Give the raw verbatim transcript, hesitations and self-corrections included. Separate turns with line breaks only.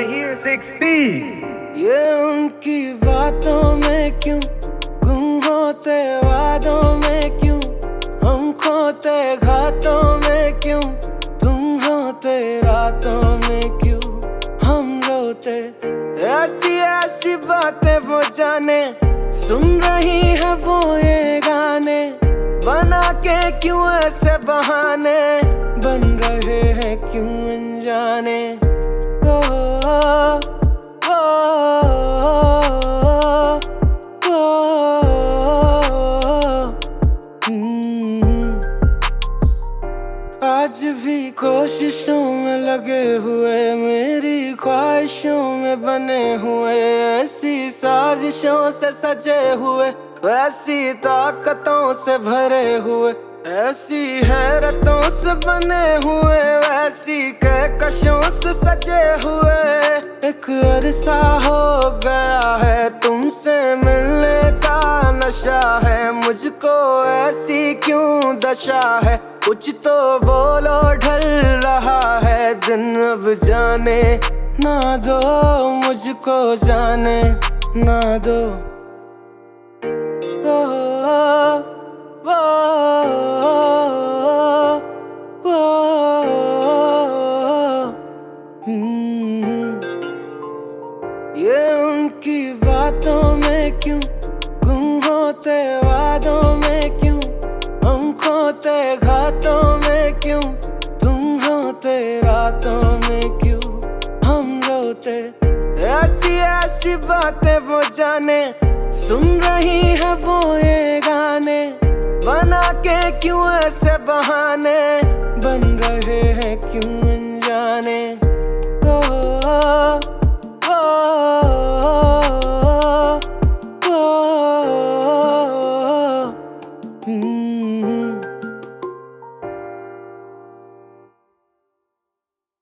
hear sixteen.
ये उनकी बातों में क्यों गुम होते, वादों में क्यों हम खोते, घाटों में क्यों तुम होते, रातों में क्यों हम रोते। ऐसी ऐसी बातें वो जाने, सुन रही है वो ये गाने, बना के क्यों ऐसे बहाने, बन रहे हैं क्यों अनजाने। ओ, ओ, ओ, ओ, ओ, आज भी कोशिशों में लगे हुए, मेरी ख्वाहिशों में बने हुए, ऐसी साजिशों से सजे हुए, वैसी ताकतों से भरे हुए, ऐसी हैरतों से बने हुए, वैसी कहकशों से सजे हुए। एक अरसा हो गया है तुमसे मिलने का नशा है, मुझको ऐसी क्यों दशा है, कुछ तो बोलो ढल रहा है दिन, अब जाने ना दो मुझको, जाने ना दो। ओ, ओ, ओ, ओ, ये उनकी बातों में क्यों गुम होते, वादों में क्यों हम खोते, घाटों में क्यों तुम होते, रातों में क्यों हम रोते। ऐसी ऐसी बातें वो जाने, सुन रही है वो ये गाने, बना के क्यों ऐसे बहाने, बन रहे हैं क्यों अनजाने। ओ, ओ, ओ, ओ, ओ, ओ, ओ, ओ,